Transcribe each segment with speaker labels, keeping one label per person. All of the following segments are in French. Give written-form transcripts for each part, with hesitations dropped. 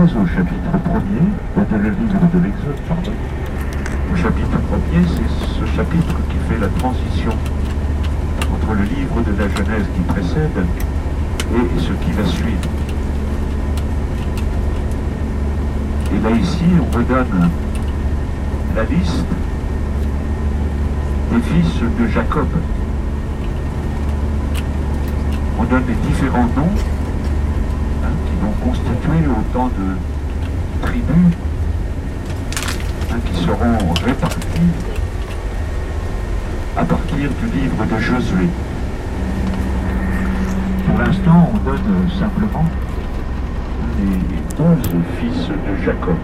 Speaker 1: Genèse au chapitre 1er, le livre de l'Exode, pardon. Au chapitre 1er, c'est ce chapitre qui fait la transition entre le livre de la Genèse qui précède et ce qui va suivre. Et là ici, on redonne la liste des fils de Jacob. On donne les différents noms qui vont constituer autant de tribus qui seront réparties à partir du livre de Josué. Pour l'instant, on donne simplement les 11 fils de Jacob.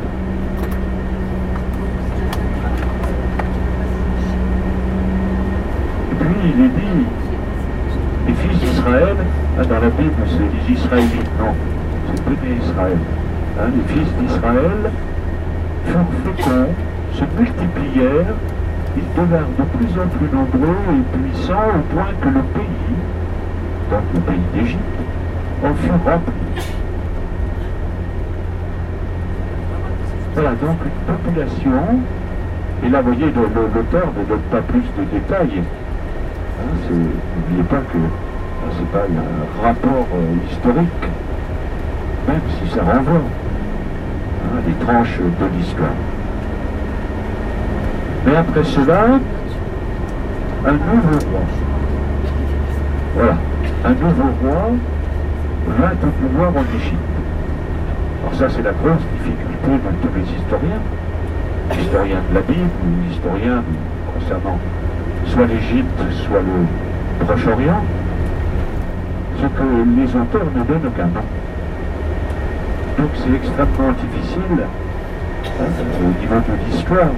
Speaker 1: Et puis il est dit, les fils d'Israël, dans la Bible c'est les Israélites, non, c'est peu des Israël. Les fils d'Israël furent féconds, se multiplièrent, ils devinrent de plus en plus nombreux et puissants au point que le pays, donc le pays d'Égypte, en fut rempli. Voilà donc une population, et là vous voyez l'auteur ne donne pas plus de détails. N'oubliez pas que c'est pas un rapport historique, même si ça renvoie des tranches de l'histoire. Mais après cela, un nouveau roi. Voilà, un nouveau roi vint au pouvoir en Égypte. Alors ça c'est la grosse difficulté de tous les historiens de la Bible ou historiens concernant soit l'Égypte, soit le Proche-Orient, c'est que les auteurs ne donnent aucun nom. Donc c'est extrêmement difficile au niveau de l'histoire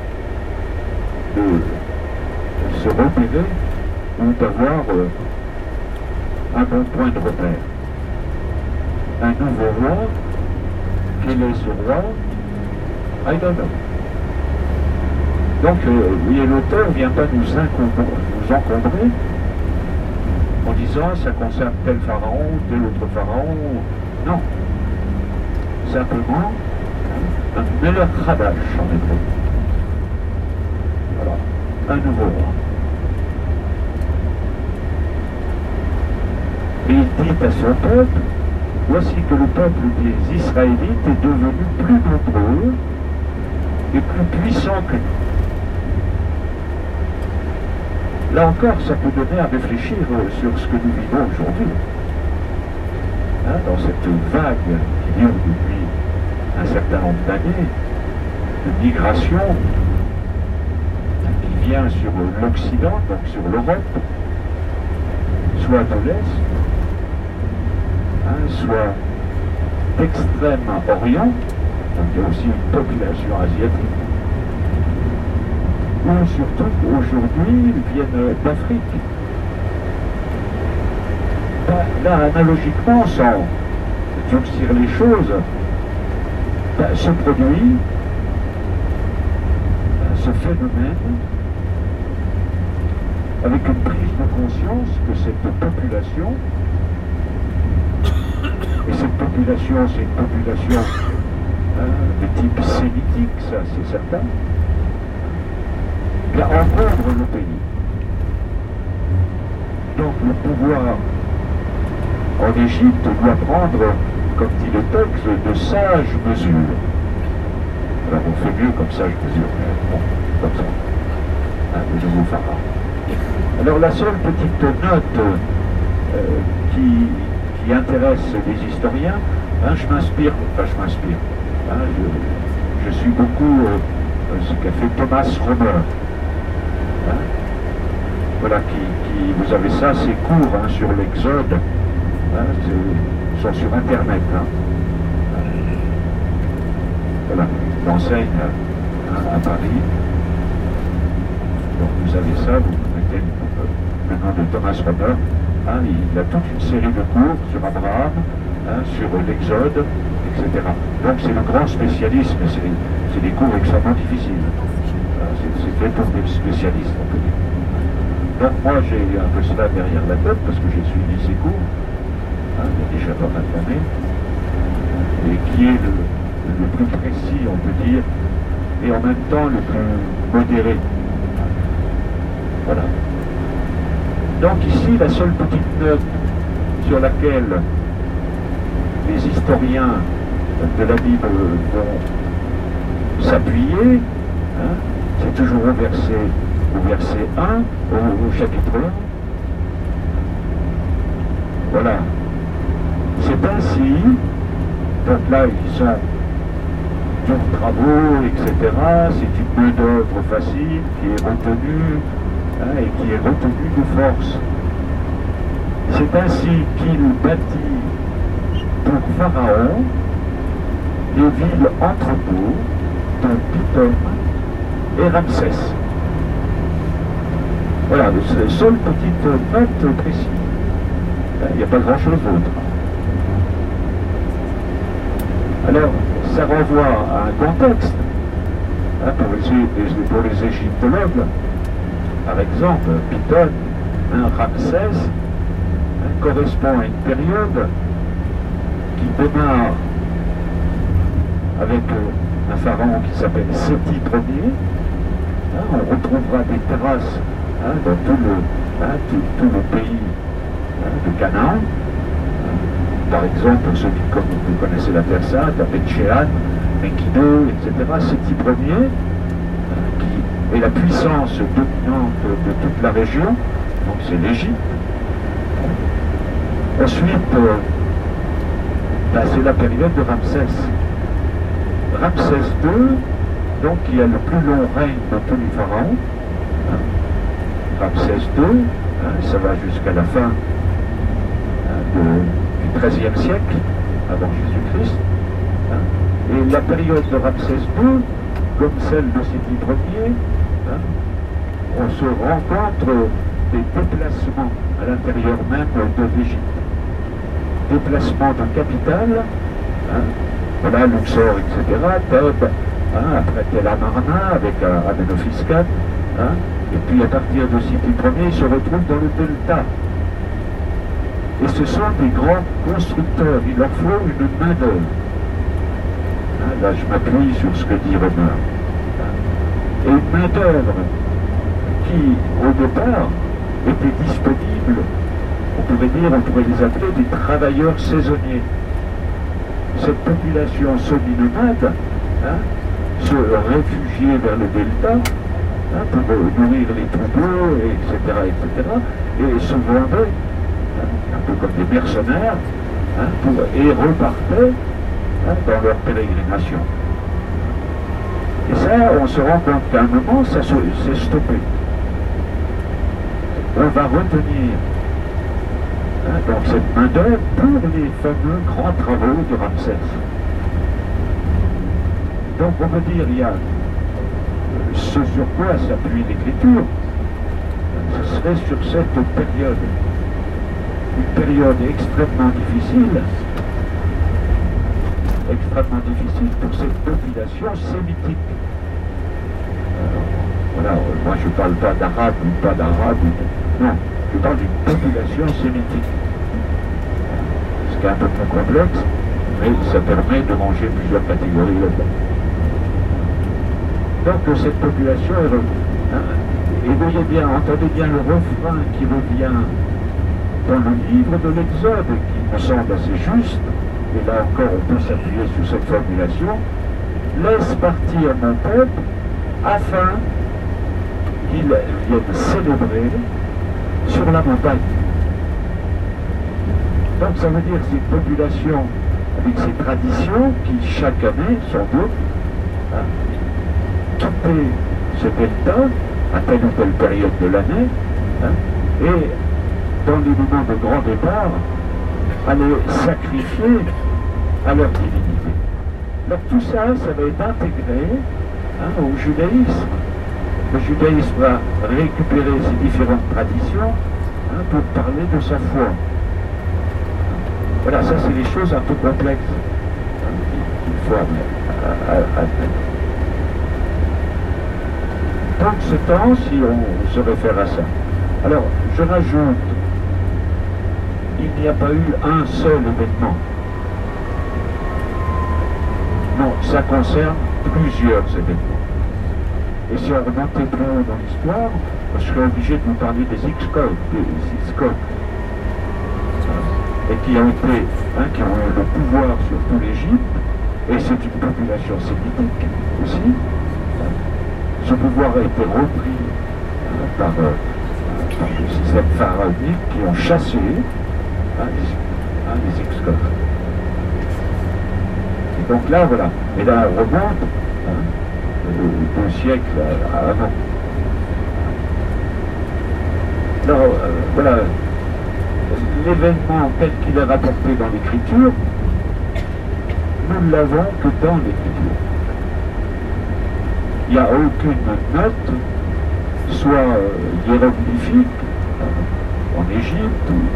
Speaker 1: de se repérer ou d'avoir un bon point de repère. Un nouveau roi, quel est ce roi? I don't know. Donc, vous voyez, l'auteur ne vient pas nous encombrer en disant ça concerne tel pharaon, tel autre pharaon. Non. Simplement, un meilleur Khadash en hébreu. Voilà, un nouveau roi. Et il dit à son peuple, voici que le peuple des Israélites est devenu plus nombreux et plus puissant que nous. Là encore, ça peut donner à réfléchir sur ce que nous vivons aujourd'hui. Dans cette vague qui dure depuis un certain nombre d'années, de migration qui vient sur l'Occident, donc sur l'Europe, soit de l'Est, soit d'Extrême-Orient, donc il y a aussi une population asiatique, ou surtout aujourd'hui ils viennent d'Afrique. Là, analogiquement, sans durcir les choses, se produit ce phénomène avec une prise de conscience que cette population, et cette population, c'est une population de type sémitique, ça c'est certain, encombre le pays. Donc le pouvoir en Égypte doit prendre, comme dit le texte, de sages mesures. Alors on fait mieux comme sage mesure, mais bon, comme ça. Le nouveau pharaon. Alors la seule petite note qui intéresse les historiens, je m'inspire, je suis beaucoup ce qu'a fait Thomas Romer. Voilà, vous avez ça, c'est court sur l'Exode, sont sur Internet. Voilà, il enseigne à Paris. Donc vous avez ça, vous mettez le nom de Thomas Romer. Il a toute une série de cours sur Abraham, sur l'Exode, etc. Donc c'est le grand spécialisme, c'est des cours extrêmement difficiles. C'est fait pour des spécialistes, on peut dire. Donc moi j'ai un peu cela derrière la tête parce que j'ai suivi ces cours, il y a déjà pas mal d'années, et qui est le plus précis, on peut dire, et en même temps le plus modéré. Voilà. Donc ici, la seule petite note sur laquelle les historiens de la Bible vont s'appuyer, hein, c'est toujours au verset 1, au chapitre 1. Voilà. C'est ainsi, donc là ils sont durs travaux, etc. C'est une main d'œuvre facile qui est retenue, hein, et qui est retenue de force. C'est ainsi qu'il bâtit pour Pharaon les villes entrepôts de Pithom et Ramsès. Voilà, c'est la seule petite note précise. Il n'y a pas grand-chose d'autre. Alors, ça renvoie à un contexte, hein, pour les égyptologues. Par exemple, Pithom, Ramsès, correspond à une période qui démarre avec un pharaon qui s'appelle Séti Ier. On retrouvera des traces, hein, dans tout le pays, hein, de Canaan. Par exemple, pour ceux qui connaissez la terre sainte, à Beth-Shean, Megiddo, etc. Séti Ier, qui est la puissance dominante de toute la région, donc c'est l'Égypte. Ensuite, c'est la période de Ramsès. Ramsès II, donc qui a le plus long règne de tous les pharaons. Ramsès II, ça va jusqu'à la fin du XIIIe siècle, avant Jésus-Christ. Et la période de Ramsès II, comme celle de Séti Ier, on se rencontre des déplacements à l'intérieur même de l'Égypte. Déplacement de capitale, voilà, Luxor, etc., Thèbes, après Tel Amarna avec Amenophis IV, et puis à partir de Séti Ier, ils se retrouvent dans le delta. Et ce sont des grands constructeurs, il leur faut une main-d'œuvre. Là, je m'appuie sur ce que dit Romain. Et une main-d'œuvre qui, au départ, était disponible, on pourrait les appeler des travailleurs saisonniers. Cette population semi-nomade se réfugiait vers le delta pour nourrir les troupeaux, etc., et se vendaient, un peu comme des mercenaires, et repartaient dans leur pérégrination. Et ça, on se rend compte qu'à un moment, ça s'est stoppé. On va retenir donc cette main-d'œuvre pour les fameux grands travaux de Ramsès. Donc on peut dire, il y a ce sur quoi s'appuie l'écriture, ce serait sur cette période. Une période extrêmement difficile pour cette population sémitique. Voilà, moi je ne parle pas d'arabe ou pas d'arabe, non, je parle d'une population sémitique. Ce qui est un peu plus complexe, mais ça permet de manger plusieurs catégories là-dedans. Donc cette population est revenue. Et voyez bien, entendez bien le refrain qui revient dans le livre de l'Exode, qui me semble assez juste, et là encore on peut s'appuyer sur cette formulation: laisse partir mon peuple afin qu'il vienne célébrer sur la montagne. Donc ça veut dire que c'est une population avec ses traditions qui chaque année, sans doute, quittait ce delta à telle ou telle période de l'année, et dans les moments de grand départ, allaient sacrifier à leur divinité. Donc tout ça, ça va être intégré au judaïsme. Le judaïsme va récupérer ces différentes traditions pour parler de sa foi. Voilà, ça c'est des choses un peu complexes qu'il faut admettre. Donc ce temps, si on se réfère à ça. Alors, je rajoute, il n'y a pas eu un seul événement. Non, ça concerne plusieurs événements. Et si on remontait plus haut dans l'histoire, je serais obligé de vous parler des X-Codes, et qui ont été, qui ont eu le pouvoir sur tout l'Égypte, et c'est une population sémitique aussi. Ce pouvoir a été repris par le système pharaonique qui ont chassé les X-Codes. Et donc là, voilà. Et là, on remonte 2 siècles avant. Alors, voilà. L'événement tel qu'il est rapporté dans l'écriture, nous ne l'avons que dans l'écriture. Il n'y a aucune note, soit hiéroglyphique, en Égypte, ou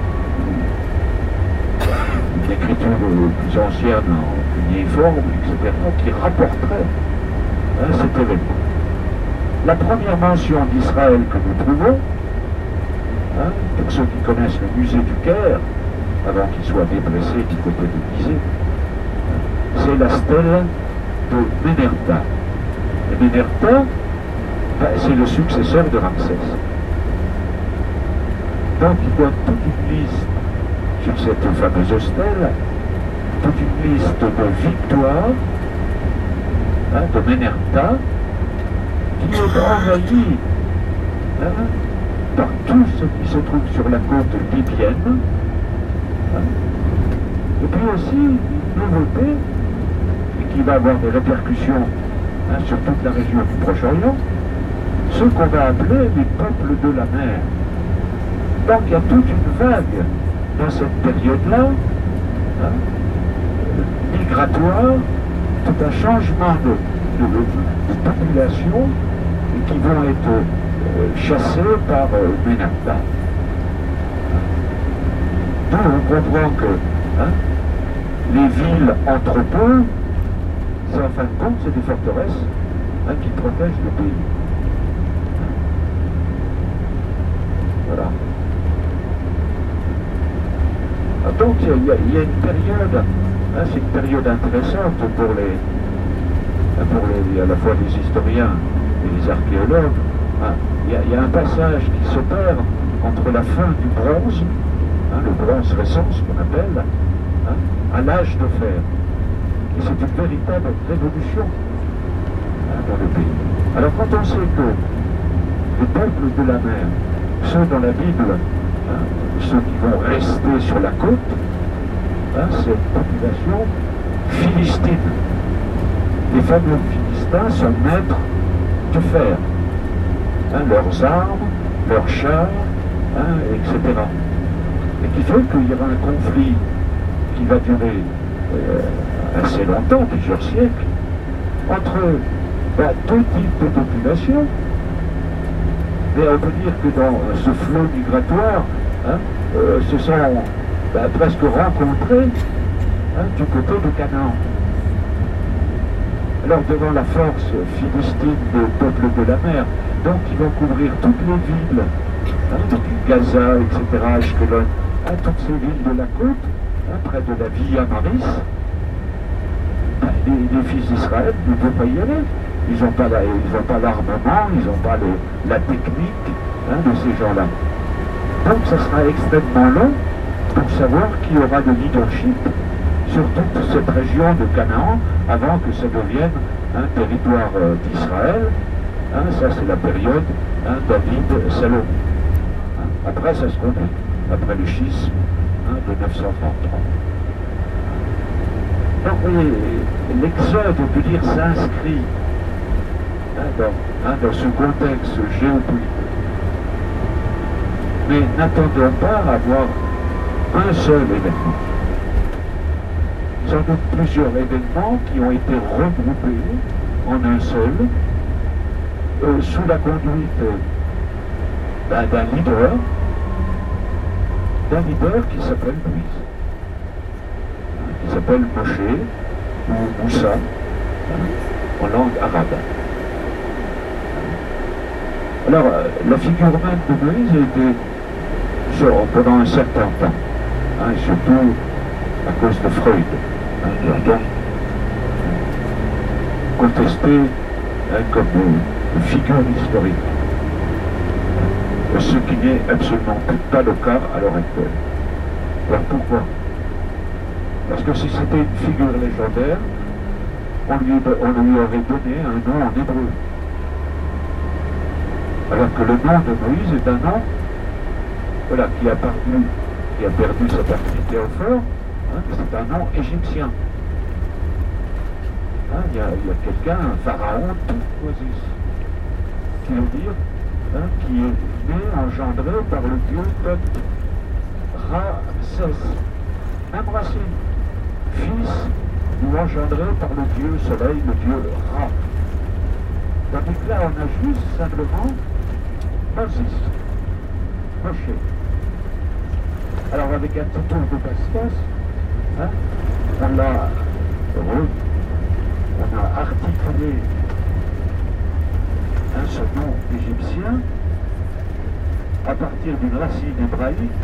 Speaker 1: une écriture plus ancienne en cunéiforme, etc., qui rapporterait cet événement. La première mention d'Israël que nous trouvons, pour ceux qui connaissent le musée du Caire, avant qu'il soit déplacé du côté de Gizeh, c'est la stèle de Ménerta. Et Ménerta, c'est le successeur de Ramsès. Donc il donne toute une liste sur cette fameuse stèle, toute une liste de victoires de Ménerta, qui est envahie par tout ce qui se trouve sur la côte libyenne. Et puis aussi, une nouveauté, et qui va avoir des répercussions sur toute la région du Proche-Orient, ce qu'on va appeler les peuples de la mer. Donc il y a toute une vague dans cette période-là, migratoire, tout un changement de population, et qui vont être chassés par Ménerta. Donc on comprend que les villes entrepôts, c'est en fin de compte, c'est des forteresses qui protègent le pays. Voilà. Donc il y a une période, c'est une période intéressante pour à la fois les historiens et les archéologues. Il y a un passage qui s'opère entre la fin du bronze, le bronze récent, ce qu'on appelle, à l'âge de fer. Et c'est une véritable révolution dans le pays. Alors quand on sait que les peuples de la mer, ceux dans la Bible, ceux qui vont rester sur la côte, c'est une population philistine. Les fameux Philistins sont maîtres du fer. Leurs armes, leurs chars, etc. Et qui fait qu'il y aura un conflit qui va durer assez longtemps, plusieurs siècles, entre deux types de populations. Mais on peut dire que dans ce flot migratoire, se sont presque rencontrés du côté de Canaan. Alors devant la force philistine des peuples de la mer, donc ils vont couvrir toutes les villes, depuis Gaza, etc., Ashkelon, toutes ces villes de la côte, près de la Via Maris, les fils d'Israël ne peuvent pas y aller. Ils n'ont pas l'armement, ils n'ont pas la technique de ces gens-là. Donc ça sera extrêmement long pour savoir qui aura le leadership sur toute cette région de Canaan avant que ça devienne un territoire d'Israël. Ça c'est la période David-Salomon. Après ça se complique, après le schisme de 933. Donc vous voyez, l'Exode, on peut dire, s'inscrit dans ce contexte géopolitique. Mais n'attendons pas à avoir un seul événement. Sans doute plusieurs événements qui ont été regroupés en un seul, sous la conduite d'un leader qui s'appelle Moïse, qui s'appelle Moshe ou Moussa en langue arabe. Alors, la figure même de Moïse a été pendant un certain temps, surtout à cause de Freud. Donc, contestées comme figure historique. Ce qui n'est absolument pas le cas à l'heure actuelle. Alors pourquoi? Parce que si c'était une figure légendaire, on lui aurait donné un nom en hébreu. Alors que le nom de Moïse est un nom, voilà, qui a perdu sa paternité au fort, c'est un nom égyptien. Il y a quelqu'un, un pharaon Thoutmôsis, qui veut dire, qui est né, engendré par le dieu Thoth, Ra-Sès, même racine, fils ou engendré par le dieu soleil, le dieu Ra. Tandis que là, on a juste simplement Moses, Moshe. Alors avec un petit tour de passe-passe, on a articulé ce nom égyptien à partir d'une racine hébraïque,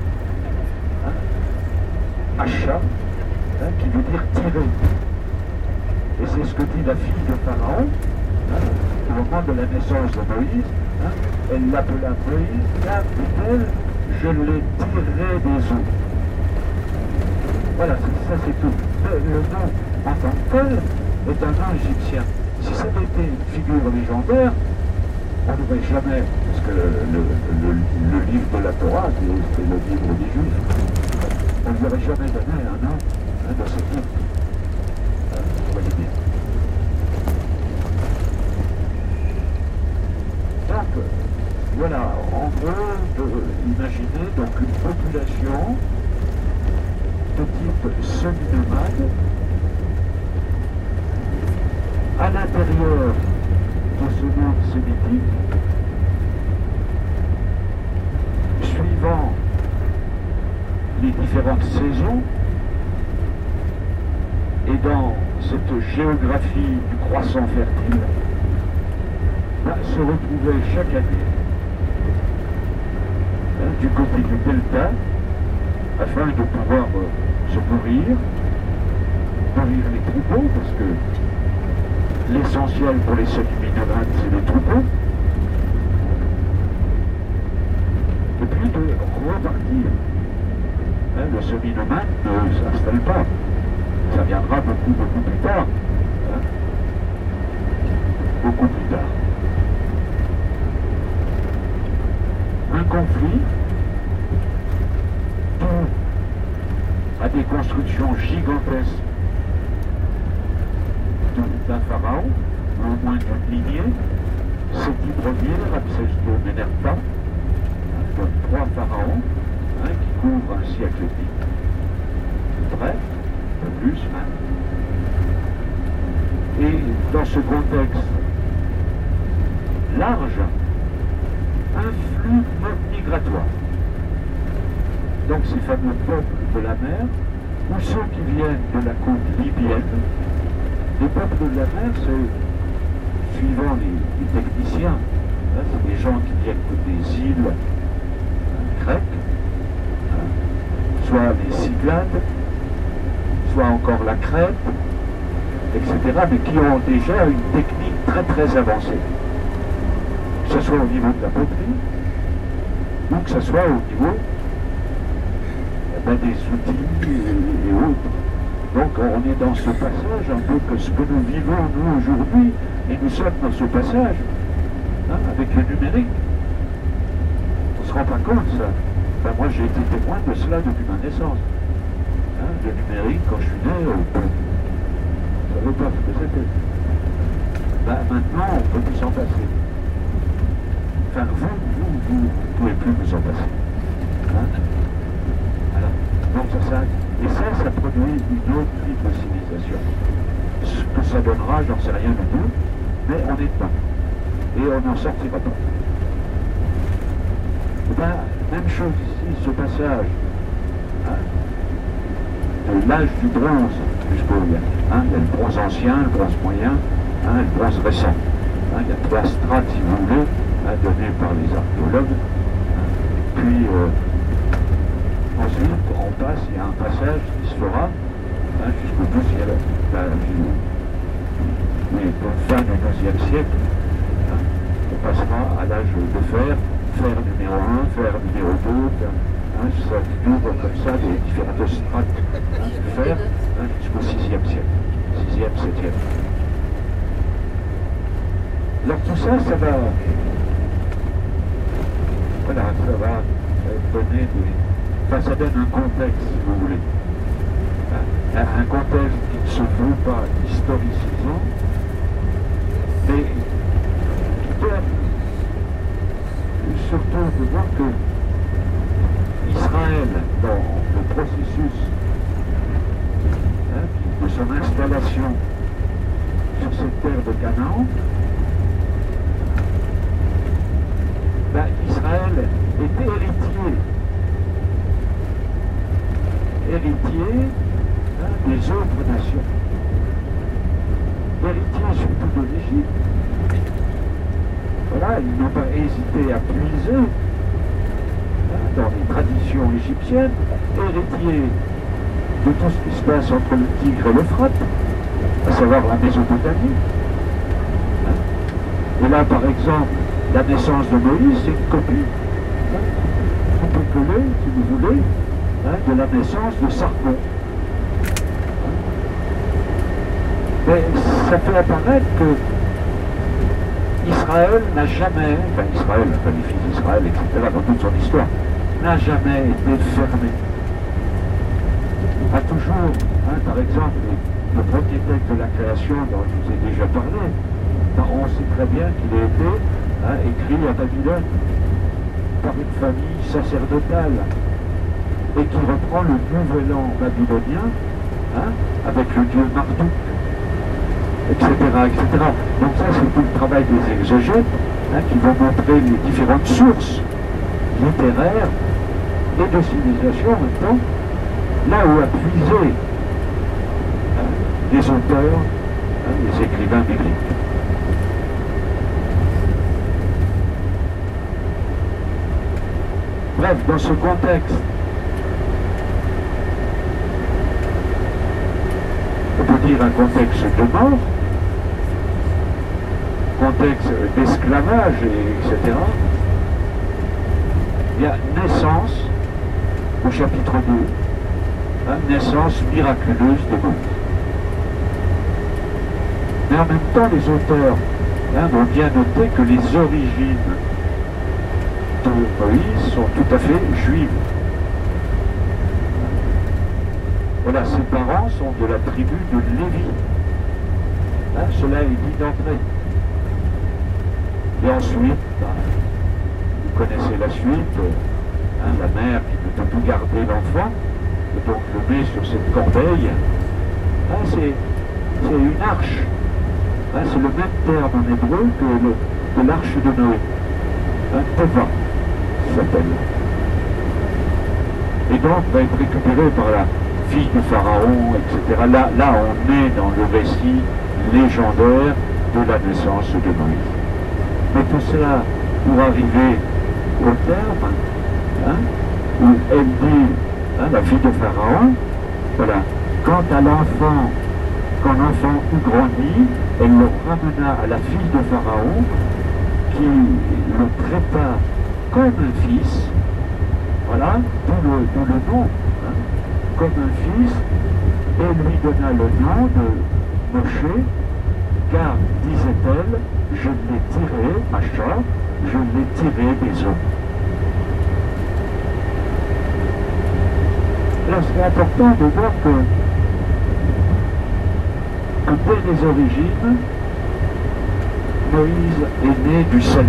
Speaker 1: Asha, qui veut dire tirer. Et c'est ce que dit la fille de Pharaon, au moment de la naissance de Moïse. Elle l'appela Moïse, car, dit-elle, je l'ai tiré des eaux. Voilà, ça c'est tout. Le nom en tant que tel est un nom égyptien. Si ça avait été une figure légendaire, on n'aurait jamais, parce que le livre de la Torah, c'est le livre des Juifs, on ne lui aurait jamais donné un nom de ce type. Vous voyez bien. Donc, voilà, en gros, imaginez donc une population de type semi-nomade à l'intérieur de ce monde sémitique, suivant les différentes saisons et dans cette géographie du croissant fertile, se retrouver chaque année du côté du delta afin de pouvoir se nourrir les troupeaux, parce que l'essentiel pour les semi-nomades, c'est les troupeaux, et puis de repartir. Le semi-nomade ne s'installe pas, ça viendra beaucoup plus tard. Beaucoup plus tard. Un conflit à des constructions gigantesques d'un pharaon, ou au moins d'une lignée, cet Ibrahim, Ramsès II Ménerpa, donc 3 pharaons qui couvrent un siècle et demi, bref, plus même. Et dans ce contexte large, un flux migratoire. Donc ces fameux peuples de la mer, ou ceux qui viennent de la côte libyenne, les peuples de la mer, c'est, suivant les techniciens, c'est des gens qui viennent des îles grecques, soit les Cyclades, soit encore la Crète, etc., mais qui ont déjà une technique très avancée. Que ce soit au niveau de la poterie, ou que ce soit au niveau des outils et autres. Donc on est dans ce passage un peu que ce que nous vivons nous aujourd'hui, et nous sommes dans ce passage avec le numérique. On ne se rend pas compte ça. Ben, moi j'ai été témoin de cela depuis ma naissance. Le numérique, quand je suis né, je ne savais pas ce que c'était. Ben, maintenant on peut plus s'en passer. Enfin, vous ne pouvez plus vous en passer. Voilà. Donc et ça produit une autre type de civilisation. Ce que ça donnera, j'en sais rien du tout, mais on est dedans. Et on n'en sortira pas. Et ben, même chose ici, ce passage de l'âge du bronze jusqu'au le bronze ancien, le bronze moyen, le bronze récent. Il y a 3 strates, si vous voulez, données par les archéologues. Puis ensuite, on passe, il y a un passage qui se fera jusqu'au 12e. Mais fin du XIe siècle, hein, on passera à l'âge de fer numéro 1, fer numéro 2, hein, ça double comme ça des différentes strates hein, de fer hein, jusqu'au 6e siècle, 6e, 7e. Alors tout ça, ça va, voilà, ça va donner des, enfin, ça donne un contexte, si vous voulez. Un contexte qui ne se veut pas historicisant, mais qui donne surtout de voir que Israël, dans le processus hein, de son installation sur cette terre de Canaan, ben, Israël était héritier hein, des autres nations, héritier surtout de l'Égypte. Voilà, ils n'ont pas hésité à puiser hein, dans les traditions égyptiennes, héritier de tout ce qui se passe entre le Tigre et l'Euphrate, à savoir la Mésopotamie. Hein. Et là, par exemple, la naissance de Moïse, c'est une copie, hein, on peut coller, si vous voulez, hein, de la naissance de Sargon. Mais ça fait apparaître que Israël n'a jamais, enfin Israël, les fils d'Israël, etc., dans toute son histoire, n'a jamais été fermé. A toujours, hein, par exemple, le premier texte de la création dont je vous ai déjà parlé, on sait très bien qu'il a été hein, écrit à Babylone par une famille sacerdotale et qui reprend le nouvel an babylonien hein, avec le dieu Marduk, etc., etc. Donc ça, c'est tout le travail des exégètes hein, qui vont montrer les différentes sources littéraires et de civilisation en même temps, là où a puisé hein, les auteurs, hein, les écrivains bibliques. Bref, dans ce contexte, on peut dire un contexte de mort, contexte d'esclavage, etc. Il y a naissance, au chapitre 2, hein, naissance miraculeuse de Moïse. Mais en même temps, les auteurs hein, vont bien noter que les origines de Moïse sont tout à fait juives. Voilà, ses parents sont de la tribu de Lévi. Hein, cela est dit d'entrée. Et ensuite, bah, vous connaissez la suite, hein, la mère qui ne peut plus garder l'enfant, et donc le met sur cette corbeille. Hein, c'est une arche. Hein, c'est le même terme en hébreu que l'arche de Noé. Hein, Teva s'appelle. Et donc va être récupéré par la fille de Pharaon, etc. Là, on est dans le récit légendaire de la naissance de Moïse. Mais tout cela pour arriver au terme, hein, où elle dit, hein, la fille de Pharaon, voilà, quand l'enfant eut grandi, elle le ramena à la fille de Pharaon, qui le traita comme un fils, voilà, d'où le nom, hein, comme un fils, et lui donna le nom de Moshe, car, disait-elle, je l'ai tiré, Macha, je l'ai tiré des eaux. Là, c'est important de voir que dès les origines, Moïse est né du salut.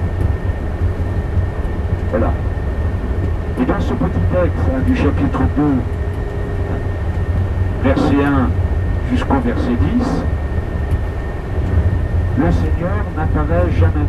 Speaker 1: Voilà. Et dans ce petit texte hein, du chapitre 2, verset 1 jusqu'au verset 10, le Seigneur n'apparaît jamais.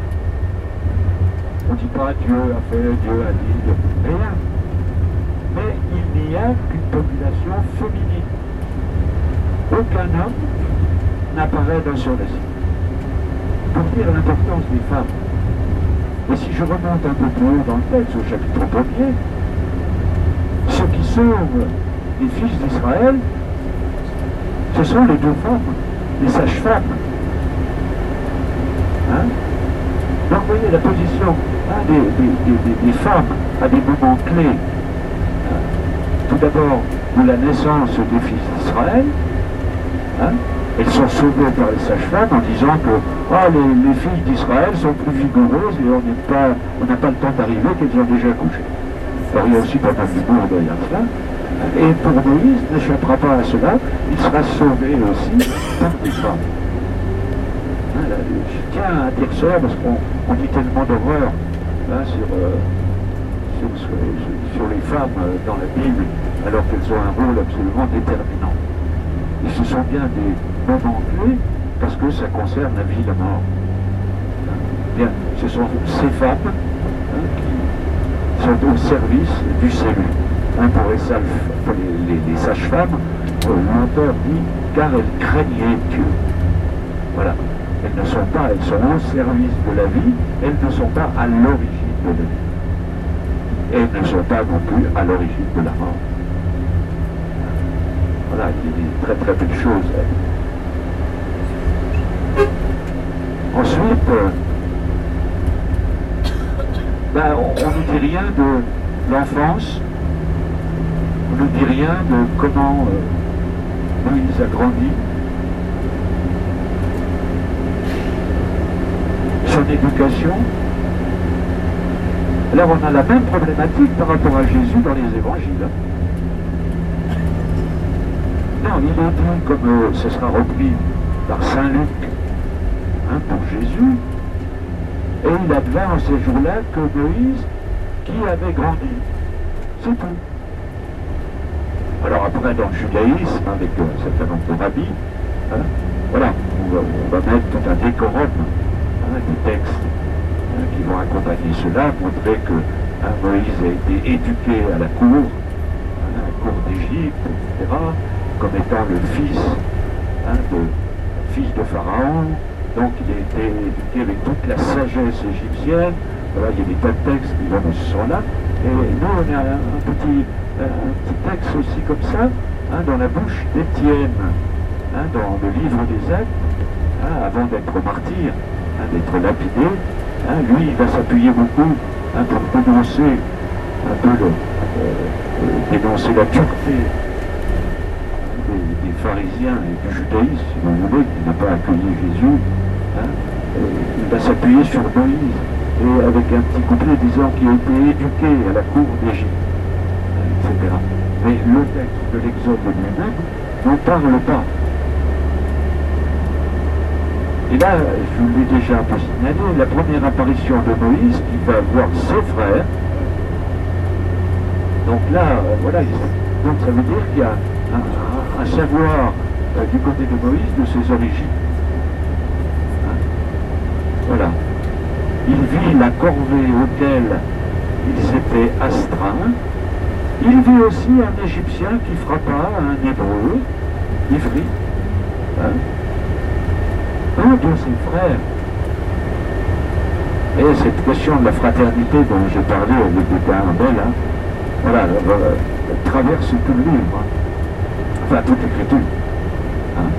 Speaker 1: On ne dit pas Dieu a fait, Dieu a dit, rien. Mais il n'y a qu'une population féminine. Aucun homme n'apparaît dans ce récit. Pour dire l'importance des femmes. Et si je remonte un peu plus haut dans le texte, au chapitre 1er, ceux qui sauvent les fils d'Israël, ce sont les deux femmes, les sages-femmes, Hein. Donc vous voyez la position des femmes à des moments clés. Hein. Tout d'abord, de la naissance des fils d'Israël. Hein. Elles sont sauvées par les sages-femmes en disant que les filles d'Israël sont plus vigoureuses et on n'a pas le temps d'arriver qu'elles ont déjà couché. Alors il y a aussi pas mal d'humour derrière cela. Et pour Moïse, n'échappera pas à cela, il sera sauvé aussi par des femmes. Hein, là, je tiens à dire cela parce qu'on dit tellement d'horreur hein, sur les femmes dans la Bible, alors qu'elles ont un rôle absolument déterminant. Et ce sont bien des moments clés parce que ça concerne la vie et la mort. Bien, ce sont ces femmes qui sont au service du salut. Hein, pour les sages-femmes, l'auteur dit car elles craignaient Dieu. Voilà. Elles ne sont pas, elles sont au service de la vie, elles ne sont pas à l'origine de la vie. Et elles ne sont pas non plus à l'origine de la mort. Voilà, il y a des très très belles choses. Ensuite, on ne dit rien de l'enfance, on ne dit rien de comment Moïse a grandi, son éducation. Alors on a la même problématique par rapport à Jésus dans les évangiles. Non, il est dit, comme ce sera repris par Saint Luc, hein, pour Jésus, et il advint en ces jours-là que Moïse, qui avait grandi, c'est tout. Alors après, dans le judaïsme, avec un certain nombre de rabbis, hein, voilà, on va mettre tout un décorum, hein, des textes hein, qui vont accompagner cela, montrer que hein, Moïse a été éduqué à la cour d'Égypte, etc., comme étant le fils de Pharaon. Donc il a été éduqué avec toute la sagesse égyptienne. Voilà, il y a des tas de textes qui vont dans ce sens-là. Et nous, on a un petit texte aussi comme ça, hein, dans la bouche d'Étienne, hein, dans le livre des Actes, hein, avant d'être martyr, hein, d'être lapidé. Hein, lui, il va s'appuyer beaucoup hein, pour dénoncer un peu dénoncer la dureté des pharisiens et du judaïsme, si vous voulez, qui n'a pas accueilli Jésus. Hein, il va s'appuyer sur Moïse, et avec un petit couplet disant qu'il a été éduqué à la cour d'Égypte, etc. Mais le texte de l'Exode lui-même n'en parle pas. Et là, je vous l'ai déjà un peu signalé, la première apparition de Moïse, qui va voir ses frères. Donc là, voilà, donc ça veut dire qu'il y a un savoir du côté de Moïse de ses origines. Hein? Voilà. Il vit la corvée auquel il s'était astreint. Il vit aussi un Égyptien qui frappa un Hébreu, Ivri, hein? Un de ses frères. Et cette question de la fraternité dont j'ai parlé avec des Bell, hein, voilà, elle traverse tout le livre, hein. Enfin toute l'écriture. Hein.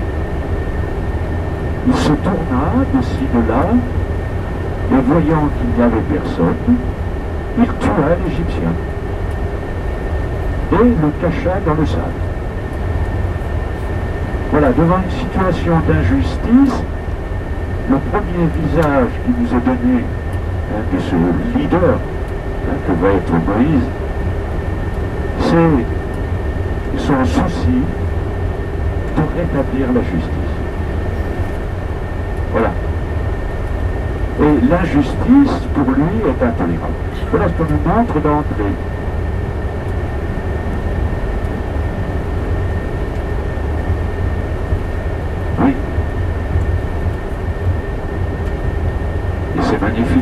Speaker 1: Il se tourna de ci, de là, et voyant qu'il n'y avait personne, il tua l'Égyptien et le cacha dans le sable. Voilà, devant une situation d'injustice, le premier visage qui nous est donné hein, de ce leader hein, que va être Moïse, c'est son souci de rétablir la justice. Voilà. Et l'injustice, pour lui, est intolérable. Voilà ce qu'on nous montre d'entrée. Oui. Et c'est magnifique.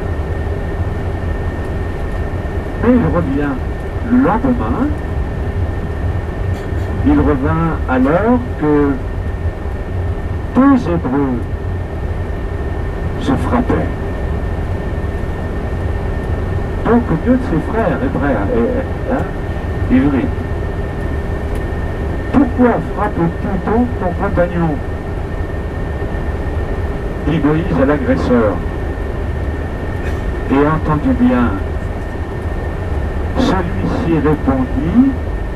Speaker 1: Mais il revient le lendemain. Il revint alors que deux Hébreux se frappaient. Donc deux de ses frères hébreux, ivris. Pourquoi frappes-tu donc ton compagnon? dit Moïse à l'agresseur. Et entendez bien, celui-ci répondit,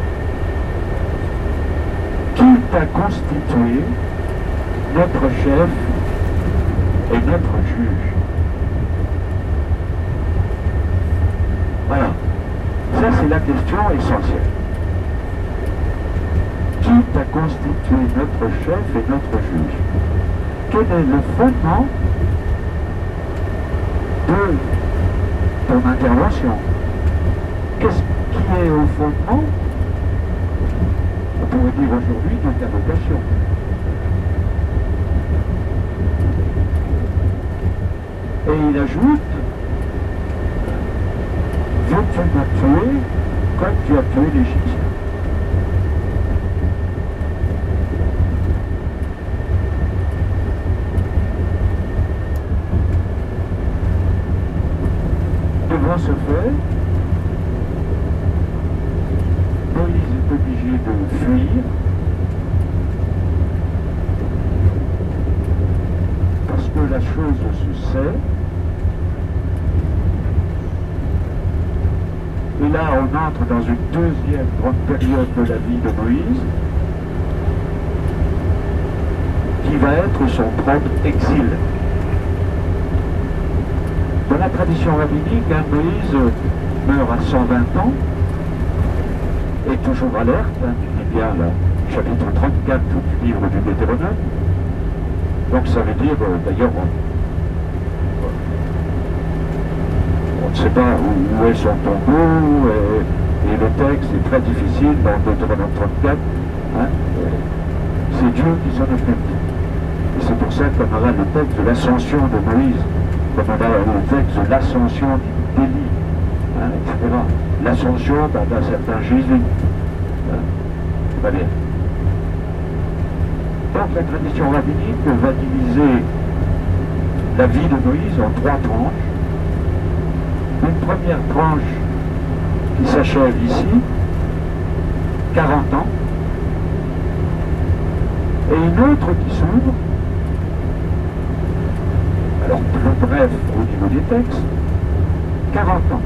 Speaker 1: qui t'a constitué notre chef et notre juge? Voilà, ça c'est la question essentielle. Qui t'a constitué notre chef et notre juge? Quel est le fondement de ton intervention? Qu'est-ce qui est au fondement, on pourrait dire aujourd'hui, de ta vocation? Et il ajoute, veux-tu me tuer comme tu as tué l'Égyptien? Devant ce fait, Moïse est obligé de fuir parce que la chose se sait. Et là, on entre dans une deuxième grande période de la vie de Moïse, qui va être son propre exil. Dans la tradition rabbinique, Moïse meurt à 120 ans, et toujours alerte, tu dis bien le chapitre 34 du livre du Deutéronome. Donc ça veut dire, d'ailleurs, on ne sait pas où est son tombeau, et le texte est très difficile dans Deutéronome 34. Hein, c'est Dieu qui s'en occupe. Et c'est pour ça qu'on aura le texte de l'ascension de Moïse, comme on a le texte de l'ascension d'Élie, hein, etc. L'ascension d'un certain Jésus. Hein, très bien. Donc la tradition rabbinique va diviser la vie de Moïse en 3 tranches. Une première tranche qui s'achève ici, 40 ans, et une autre qui s'ouvre, alors plus bref au niveau des textes, 40 ans.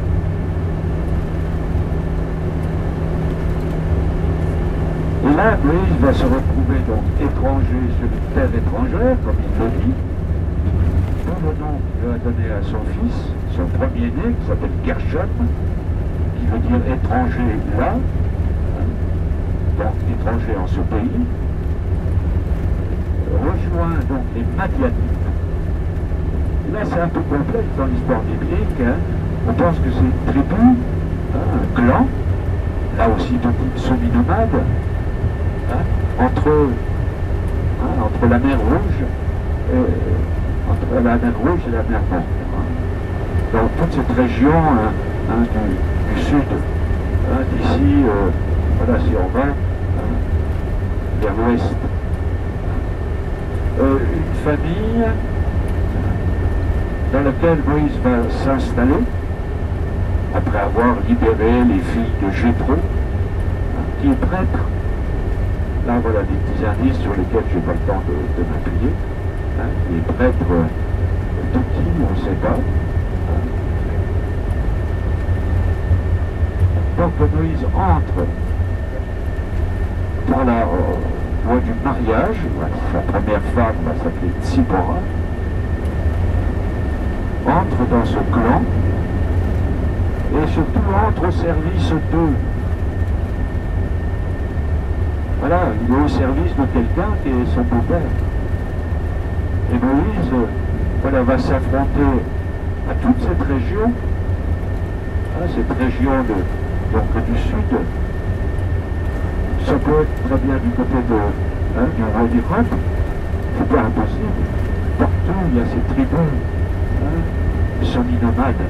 Speaker 1: Et là, Moïse va se retrouver donc étranger sur une terre étrangère, comme il le dit, dont le nom qu'il va donner à son fils, son premier-né, qui s'appelle Gershom, qui veut dire étranger là, donc étranger en ce pays, rejoint donc les Madianites. Et là, c'est un peu complexe dans l'histoire biblique. Hein. On pense que c'est une tribu, hein, un clan, là aussi de type semi-nomade, hein, entre la mer Rouge et la mer Rouge et la mer Morte. Hein. Dans toute cette région du sud, hein, d'ici, voilà, si on va vers l'ouest. Une famille dans laquelle Moïse va s'installer, après avoir libéré les filles de Jéthro, qui est prêtre. Là, voilà des petits indices sur lesquels je n'ai pas le temps de m'appuyer. Hein, qui est prêtre de qui, on ne sait pas. Donc Moïse entre par la voie du mariage. Sa première femme va s'appeler Tsipora. Entre dans ce clan et surtout entre au service d'eux. Voilà, il est au service de quelqu'un qui est son beau-père. Et Moïse, voilà, va s'affronter à toute cette région, hein, cette région donc, du sud. Ça peut être très bien du côté du roi d'Irak, c'est pas impossible. Partout, il y a ces tribus, hein, semi-nomades.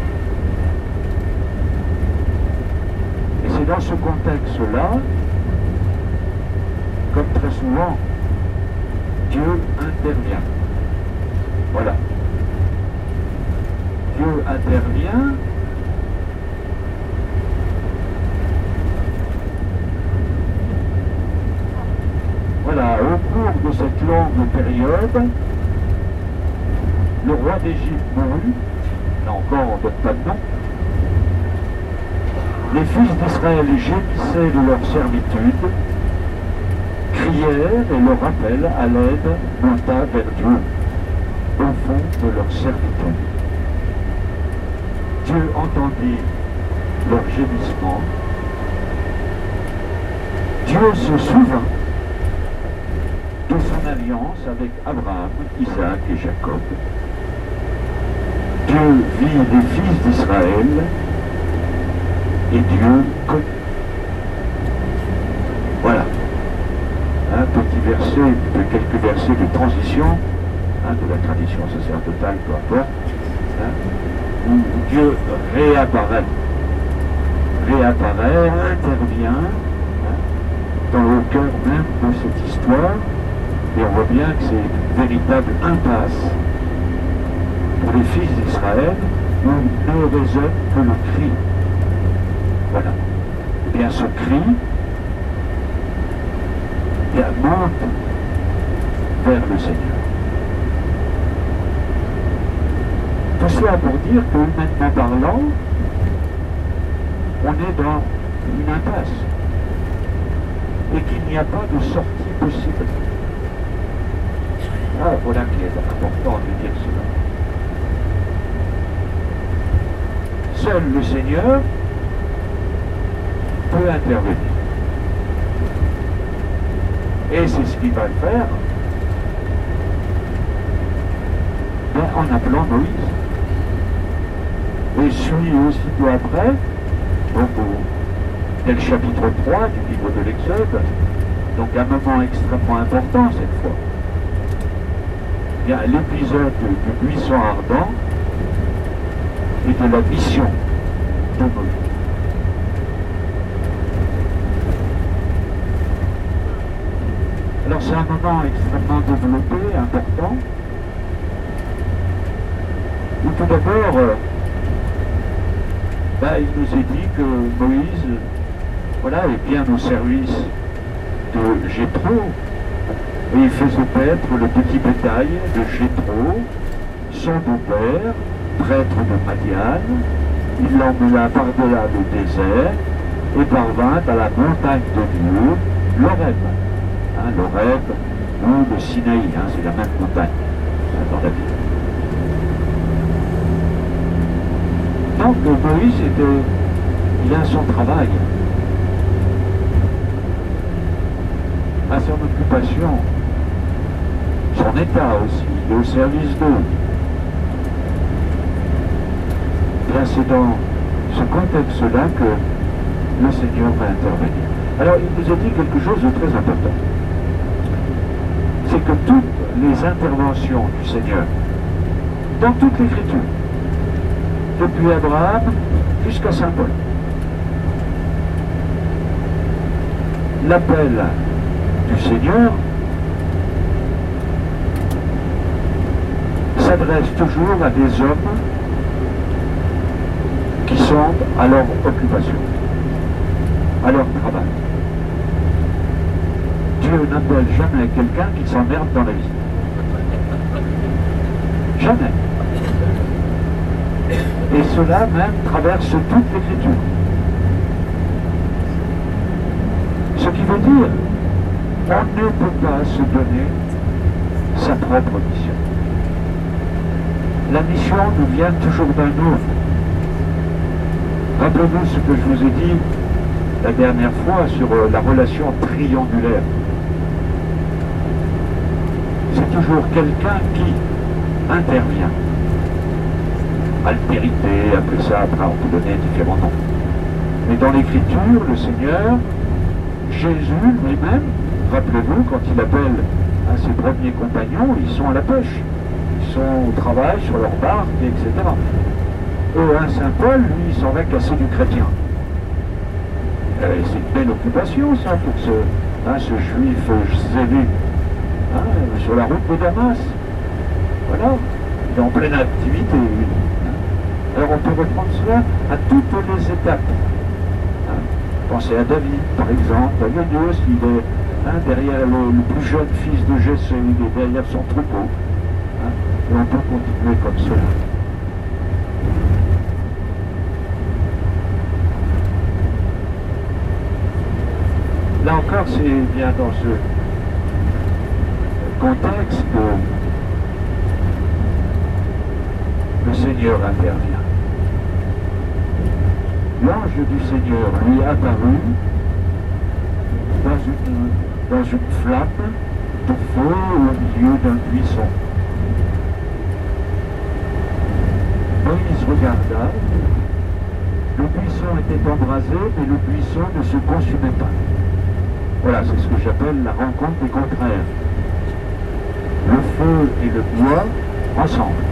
Speaker 1: Et c'est dans ce contexte-là, comme très souvent, Dieu intervient. Voilà. Dieu intervient. Voilà, au cours de cette longue période, le roi d'Égypte mourut, là encore on ne donne pas de nom, les fils d'Israël gémissaient de leur servitude, crièrent et leur appel à l'aide monta vers Dieu, au fond de leur servitude. Dieu entendit leur gémissement. Dieu se souvint de son alliance avec Abraham, Isaac et Jacob. Dieu vit les fils d'Israël et Dieu connut. Voilà. Un petit verset, quelques versets de transition, de la tradition sacerdotale, peu importe, où Dieu réapparaît, intervient dans le cœur même de cette histoire, et on voit bien que c'est une véritable impasse pour les fils d'Israël, où ne résonne que le cri. Voilà. Eh bien, ce cri monte vers le Seigneur. Tout cela pour dire que, humainement parlant, on est dans une impasse et qu'il n'y a pas de sortie possible. Ah, voilà qui est important de dire cela. Seul le Seigneur peut intervenir. Et c'est ce qu'il va faire en appelant Moïse. Et suit aussitôt après, donc dès le chapitre 3 du livre de l'Exode, donc un moment extrêmement important cette fois. Il y a l'épisode du buisson ardent et de la mission de Moïse. Alors c'est un moment extrêmement développé, important, où tout d'abord, il nous est dit que Moïse, voilà, est bien au service de Jéthro, et il faisait paître le petit bétail de Jéthro, son beau-père, prêtre de Madian. Il l'emmena par-delà le désert et parvint à la montagne de Dieu, l'Horeb. L'Horeb ou le Sinaï, c'est la même montagne dans la Bible. Donc Moïse, il a son travail, a son occupation, son état aussi, il est au service d'eux. Bien, c'est dans ce contexte-là que le Seigneur va intervenir. Alors, il nous a dit quelque chose de très important. C'est que toutes les interventions du Seigneur, dans toute l'Écriture, depuis Abraham jusqu'à Saint Paul, l'appel du Seigneur s'adresse toujours à des hommes qui sont à leur occupation, à leur travail. Dieu n'appelle jamais quelqu'un qui s'emmerde dans la vie. Jamais. Et cela même traverse toute l'Écriture. Ce qui veut dire qu'on ne peut pas se donner sa propre mission. La mission nous vient toujours d'un autre. Rappelez-vous ce que je vous ai dit la dernière fois sur la relation triangulaire. C'est toujours quelqu'un qui intervient. Altérité, appelez ça, après on peut donner différents noms. Mais dans l'Écriture, le Seigneur, Jésus lui-même, rappelez-vous, quand il appelle ses premiers compagnons, ils sont à la pêche. Ils sont au travail, sur leur barque, etc. Et Saint Paul, lui, il s'en va casser du chrétien. C'est une belle occupation, ça, pour ce juif zélé. Sur la route de Damas. Voilà. Il est en pleine activité. Alors on peut reprendre cela à toutes les étapes. Pensez à David, par exemple. David aussi, il est derrière le plus jeune fils de Jessé, il est derrière son troupeau. Et on peut continuer comme cela. Là encore, c'est bien dans ce contexte que le Seigneur intervient. L'ange du Seigneur lui est apparu dans une flamme de feu au milieu d'un buisson. Moïse regarda, le buisson était embrasé, mais le buisson ne se consumait pas. Voilà, c'est ce que j'appelle la rencontre des contraires. Le feu et le bois ensemble.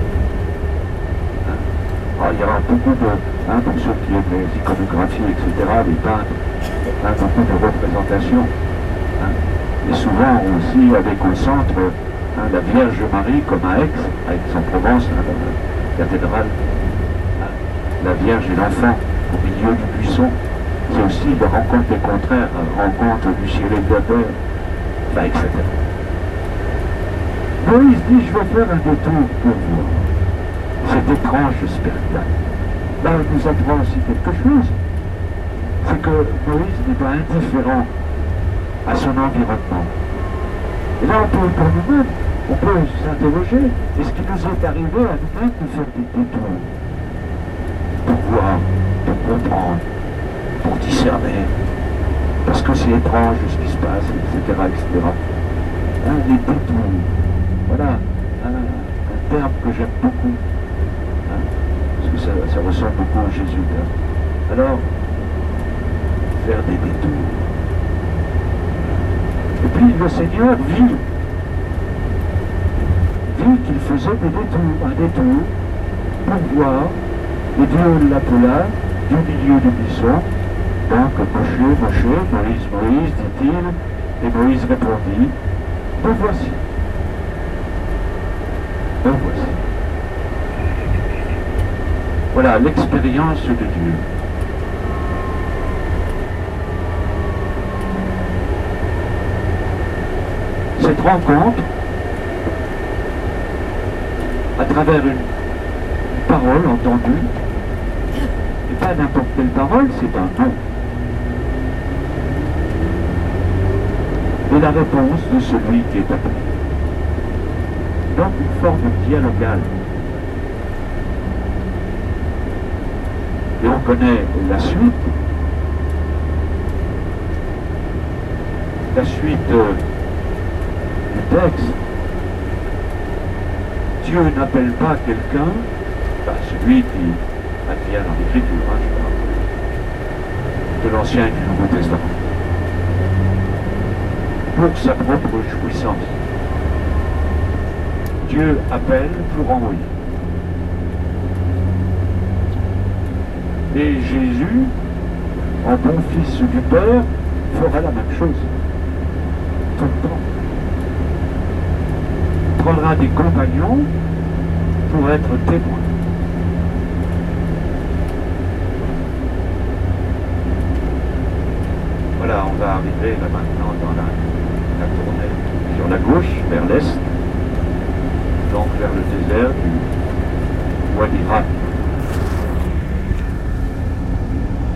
Speaker 1: Alors, il y aura beaucoup de, pour ceux qui aiment les iconographies, etc., les peintres, beaucoup de représentations. Et souvent aussi avec au centre la Vierge Marie, comme à Aix, Aix-en-Provence, dans la cathédrale, la Vierge et l'enfant au milieu du buisson. C'est aussi la rencontre des contraires, la rencontre du ciel et de la terre, etc. Moïse dit, je vais faire un détour pour voir cet étrange spectacle. Là, il nous apprend aussi quelque chose. C'est que Moïse n'est pas indifférent à son environnement. Et là, pour nous-mêmes, on peut s'interroger, est-ce qu'il nous est arrivé à nous-mêmes de faire des détours pour voir, pour comprendre, pour discerner, parce que c'est étrange ce qui se passe, etc., etc. Les détours, voilà, un terme que j'aime beaucoup, parce que ça ressemble beaucoup à Jésus. Alors, faire des détours. Et puis le Seigneur vit qu'il faisait des détours, un détour, pour voir, et Dieu l'appela du milieu du buisson. Donc, Moshe, Moïse, dit-il, et Moïse répondit, me voici. Me voici. Voilà l'expérience de Dieu. Cette rencontre, à travers une parole entendue, et pas n'importe quelle parole, c'est un don. Et la réponse de celui qui est appelé. Donc une forme dialogale. Et on connaît la suite. La suite du texte. Dieu n'appelle pas quelqu'un, celui qui advient dans l'Écriture, je parle, de l'Ancien et du Nouveau Testament, pour sa propre jouissance. Dieu appelle pour envoyer. Et Jésus, en bon fils du Père, fera la même chose. Tout le temps. Prendra des compagnons pour être témoins. Voilà, on va arriver là maintenant dans la tournée sur la gauche, vers l'est, donc vers le désert du Wadi Ram.